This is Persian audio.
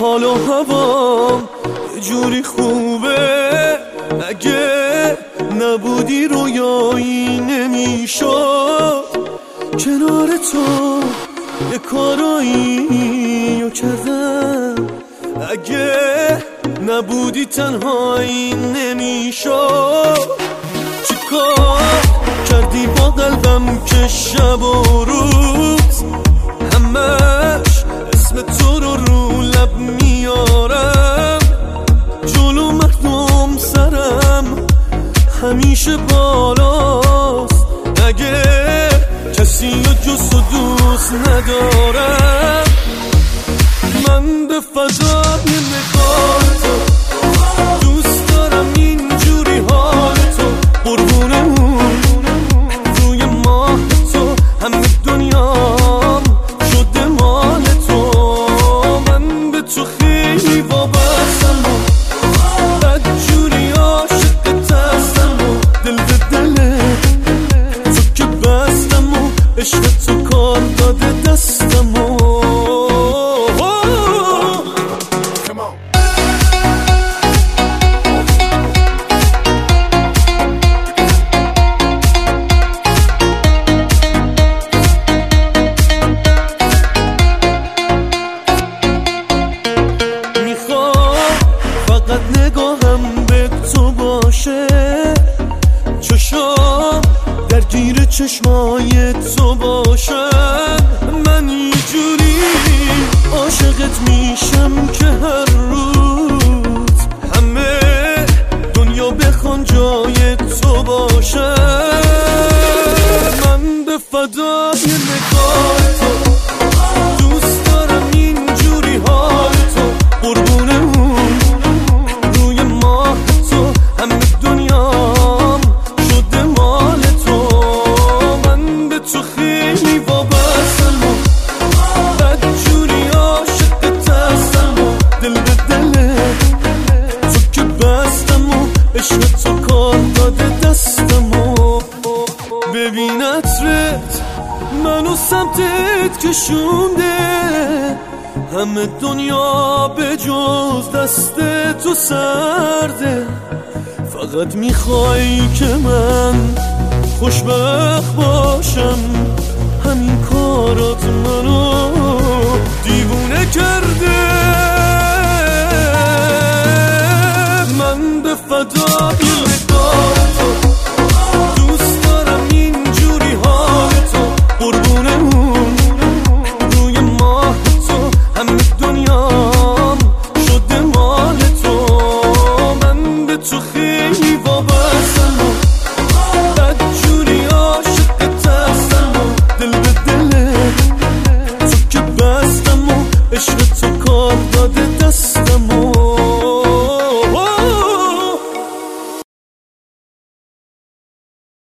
حال و هوام یه جوری خوبه، اگه نبودی رویایی نمیشد. کنار تو یه کارایی رو کردم، اگه نبودی تنهایی نمیشد. چیکار کردی با قلبم که شب و روز همش اسم تو رو لب میارم؟ جلو مردم سرم همیشه بالاست، اگه کسی رو جز تو دوست ندارم. من به فضای نگاه تو دوست دارم، اینجوری حال تو قربون اون روی ماه تو همه دنیام شده مال تو. من به تو خیلی وابستم و بدجوری عاشقت هستم و دل به دل تو که بستم و عشق تو کار داده دستم و نگاهم به تو باشه، چشام درگیر چشمای تو باشم. من اینجوری عاشقت میشم که هر روز همه دنیا بخوان جای تو باشم. من به فدای نگاه تو دوست دارم، اینجوری حال تو قربون اون عشق تو کار داده دستمو. ببین عطرت منو سمتت کشونده، همه دنیا به جز دست تو سرده. فقط میخوای که من خوشبخت باشم،